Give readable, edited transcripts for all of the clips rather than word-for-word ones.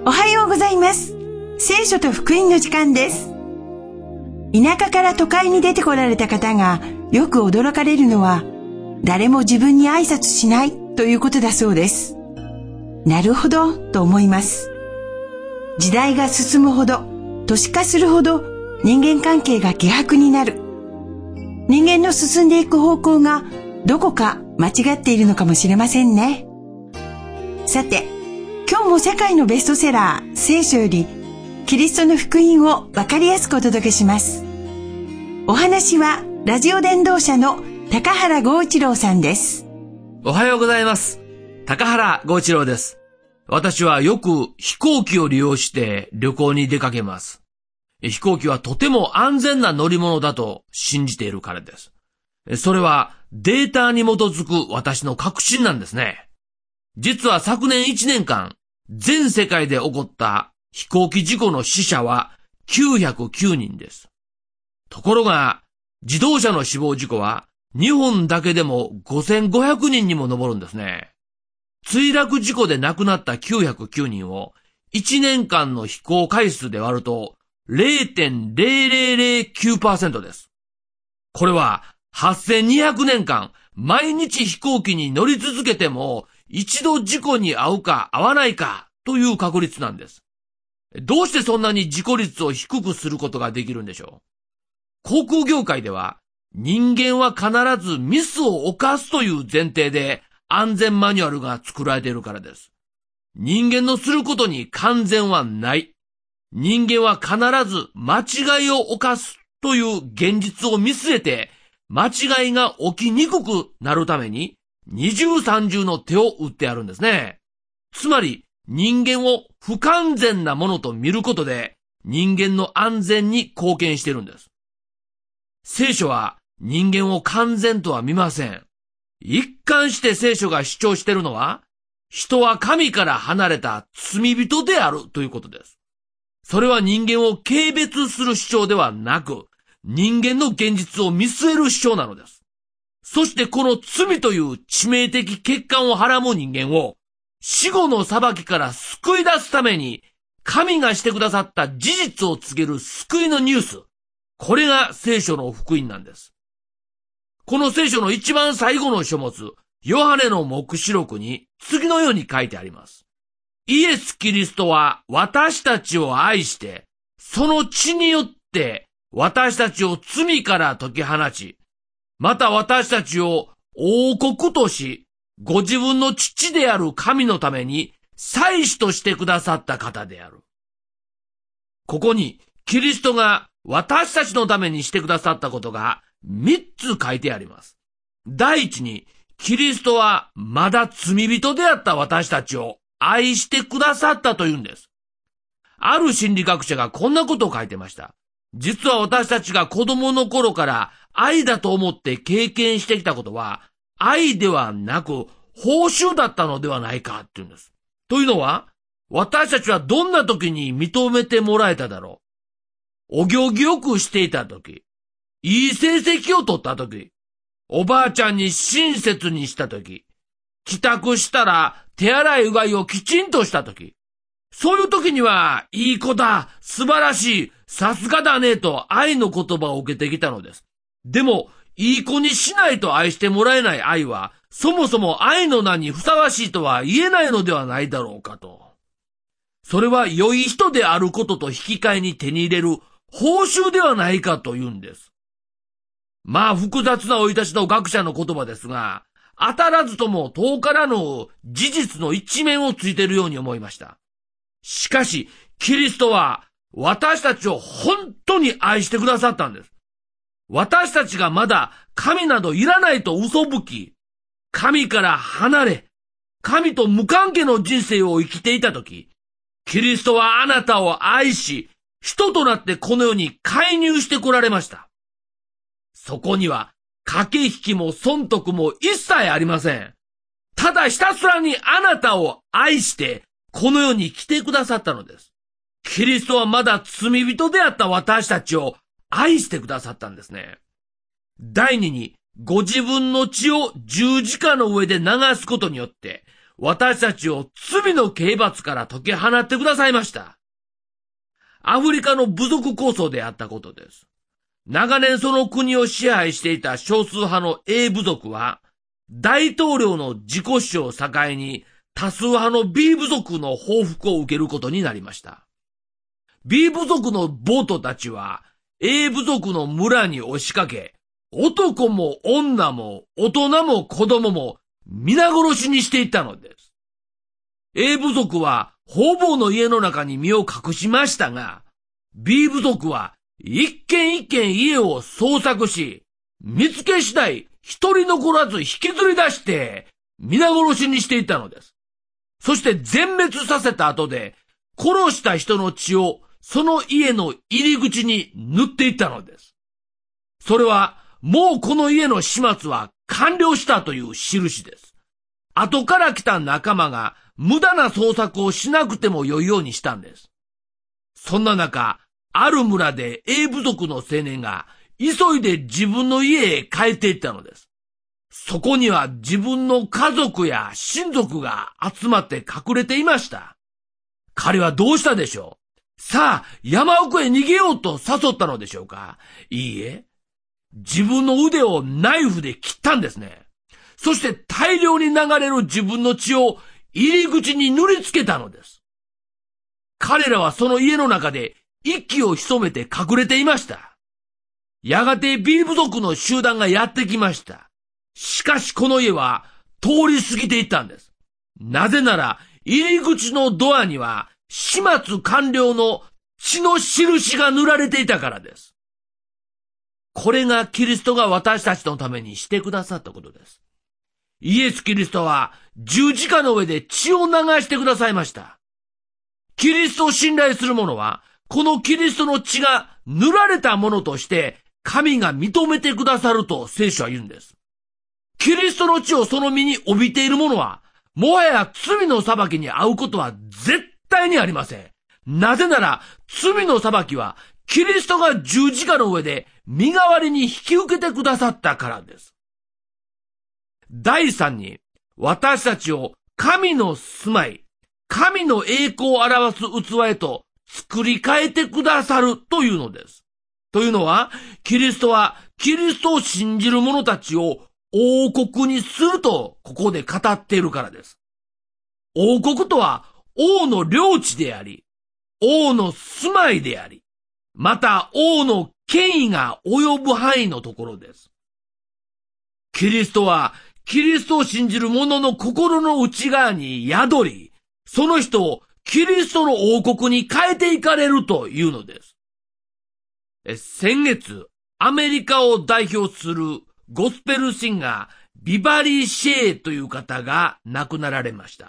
おはようございます。聖書と福音の時間です。田舎から都会に出てこられた方がよく驚かれるのは、誰も自分に挨拶しないということだそうです。なるほどと思います。時代が進むほど、都市化するほど人間関係が希薄になる。人間の進んでいく方向がどこか間違っているのかもしれませんね。さて、今日も世界のベストセラー聖書よりキリストの福音をわかりやすくお届けします。お話はラジオ伝道者の高原剛一郎さんです。 おはようございます。高原剛一郎です。私はよく飛行機を利用して旅行に出かけます。飛行機はとても安全な乗り物だと信じているからです。それはデータに基づく私の確信なんですね。実は昨年1年間、全世界で起こった飛行機事故の死者は909人です。ところが、自動車の死亡事故は日本だけでも5500人にも上るんですね。墜落事故で亡くなった909人を1年間の飛行回数で割ると 0.0009% です。これは8200年間毎日飛行機に乗り続けても一度事故に遭うか遭わないかという確率なんです。どうしてそんなに事故率を低くすることができるんでしょう。航空業界では人間は必ずミスを犯すという前提で安全マニュアルが作られているからです。人間のすることに完全はない。人間は必ず間違いを犯すという現実を見据えて間違いが起きにくくなるために二重三重の手を打ってあるんですね。つまり人間を不完全なものと見ることで人間の安全に貢献しているんです。聖書は人間を完全とは見ません。一貫して聖書が主張しているのは、人は神から離れた罪人であるということです。それは人間を軽蔑する主張ではなく、人間の現実を見据える主張なのです。そしてこの罪という致命的欠陥をはらむ人間を、死後の裁きから救い出すために、神がしてくださった事実を告げる救いのニュース。これが聖書の福音なんです。この聖書の一番最後の書物、ヨハネの黙示録に次のように書いてあります。イエス・キリストは私たちを愛して、その血によって私たちを罪から解き放ち、また私たちを王国とし、ご自分の父である神のために祭司としてくださった方である。ここにキリストが私たちのためにしてくださったことが3つ書いてあります。第一に、キリストはまだ罪人であった私たちを愛してくださったというんです。ある心理学者がこんなことを書いてました。実は私たちが子供の頃から愛だと思って経験してきたことは、愛ではなく報酬だったのではないかって言うんです。というのは、私たちはどんな時に認めてもらえただろう。お行儀よくしていた時、いい成績を取った時、おばあちゃんに親切にした時、帰宅したら手洗いうがいをきちんとした時、そういう時には、いい子だ、素晴らしい、さすがだねと愛の言葉を受けてきたのです。でも、いい子にしないと愛してもらえない愛は、そもそも愛の名にふさわしいとは言えないのではないだろうかと。それは良い人であることと引き換えに手に入れる報酬ではないかと言うんです。まあ複雑な生い立ちの学者の言葉ですが、当たらずとも遠からぬ事実の一面をついているように思いました。しかし、キリストは私たちを本当に愛してくださったんです。私たちがまだ神などいらないと嘘吹き、神から離れ、神と無関係の人生を生きていたとき、キリストはあなたを愛し、人となってこの世に介入してこられました。そこには駆け引きも損得も一切ありません。ただひたすらにあなたを愛してこの世に来てくださったのです。キリストはまだ罪人であった私たちを愛してくださったんですね。第二に、ご自分の血を十字架の上で流すことによって、 私たちを罪の刑罰から解き放ってくださいました。アフリカの部族構想であったことです。長年その国を支配していた少数派の A 部族は、大統領の自己主張を境に多数派の B 部族の報復を受けることになりました。B 部族の暴徒たちは A 部族の村に押しかけ、男も女も大人も子供も皆殺しにしていったのです。A 部族は方々の家の中に身を隠しましたが、B 部族は一軒一軒家を捜索し、見つけ次第一人残らず引きずり出して皆殺しにしていったのです。そして全滅させた後で殺した人の血をその家の入り口に塗っていったのです。それはもうこの家の始末は完了したという印です。後から来た仲間が無駄な捜索をしなくても良いようにしたんです。そんな中、ある村で A 部族の青年が急いで自分の家へ帰っていったのです。そこには自分の家族や親族が集まって隠れていました。彼はどうしたでしょう？さあ、山奥へ逃げようと誘ったのでしょうか？いいえ。自分の腕をナイフで切ったんですね。そして大量に流れる自分の血を入り口に塗りつけたのです。彼らはその家の中で息を潜めて隠れていました。やがて B 部族の集団がやってきました。しかしこの家は通り過ぎていったんです。なぜなら入り口のドアには始末完了の血の印が塗られていたからです。これがキリストが私たちのためにしてくださったことです。イエス・キリストは十字架の上で血を流してくださいました。キリストを信頼する者は、このキリストの血が塗られたものとして神が認めてくださると聖書は言うんです。キリストの血をその身に帯びている者は、もはや罪の裁きに遭うことは絶対にありません。なぜなら、罪の裁きは、キリストが十字架の上で身代わりに引き受けてくださったからです。第3に、私たちを神の住まい、神の栄光を表す器へと作り変えてくださるというのです。というのは、キリストはキリストを信じる者たちを王国にするとここで語っているからです。王国とは王の領地であり、王の住まいであり、また王の権威が及ぶ範囲のところです。キリストはキリストを信じる者の心の内側に宿り、その人をキリストの王国に変えていかれるというのです。先月、アメリカを代表するゴスペルシンガー、ビバリー・シェーという方が亡くなられました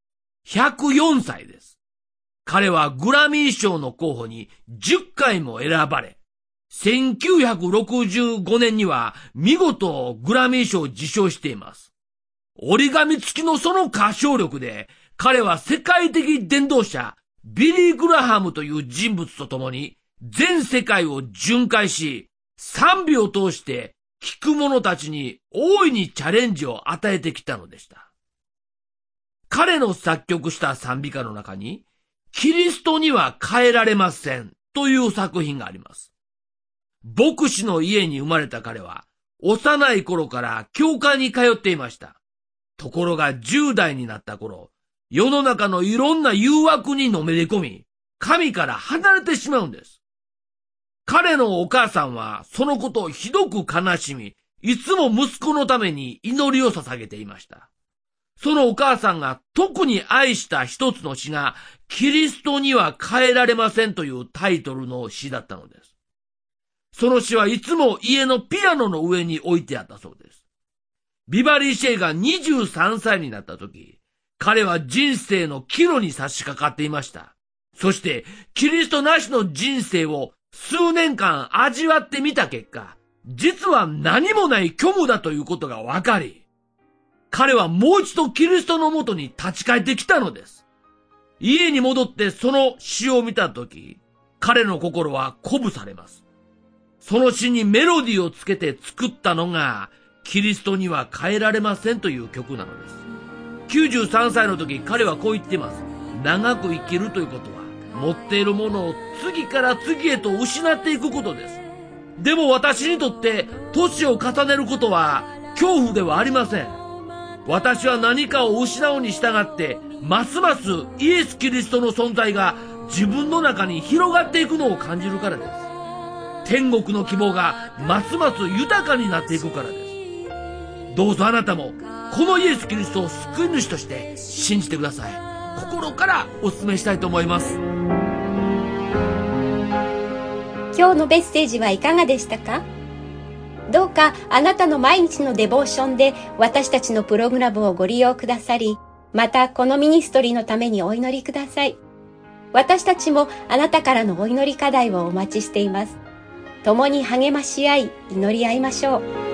。104歳です。彼はグラミー賞の候補に10回も選ばれ、1965年には見事グラミー賞を受賞しています。折り紙付きのその歌唱力で、彼は世界的伝道者、ビリー・グラハムという人物と共に全世界を巡回し、賛美を通して聴く者たちに大いにチャレンジを与えてきたのでした。彼の作曲した賛美歌の中に、キリストには変えられませんという作品があります。牧師の家に生まれた彼は、幼い頃から教会に通っていました。ところが10代になった頃、世の中のいろんな誘惑にのめり込み、神から離れてしまうんです。彼のお母さんはそのことをひどく悲しみ、いつも息子のために祈りを捧げていました。そのお母さんが特に愛した一つの詩が、キリストには変えられませんというタイトルの詩だったのです。その詩はいつも家のピアノの上に置いてあったそうです。ビバリー・シェイが23歳になった時、彼は人生の岐路に差し掛かっていました。そして、キリストなしの人生を数年間味わってみた結果、実は何もない虚無だということが分かり、彼はもう一度キリストのもとに立ち返ってきたのです。家に戻ってその詩を見たとき、彼の心は鼓舞されます。その詩にメロディーをつけて作ったのが、キリストには変えられませんという曲なのです。 93歳の時、彼はこう言っています。長く生きるということは、持っているものを次から次へと失っていくことです。でも私にとって、年を重ねることは恐怖ではありません。私は何かを失うに従って、ますますイエス・キリストの存在が自分の中に広がっていくのを感じるからです。天国の希望がますます豊かになっていくからです。どうぞあなたもこのイエス・キリストを救い主として信じてください。心からお勧めしたいと思います。 今日のメッセージはいかがでしたか？どうかあなたの毎日のデボーションで私たちのプログラムをご利用くださり、またこのミニストリーのためにお祈りください。私たちもあなたからのお祈り課題をお待ちしています。共に励まし合い、祈り合いましょう。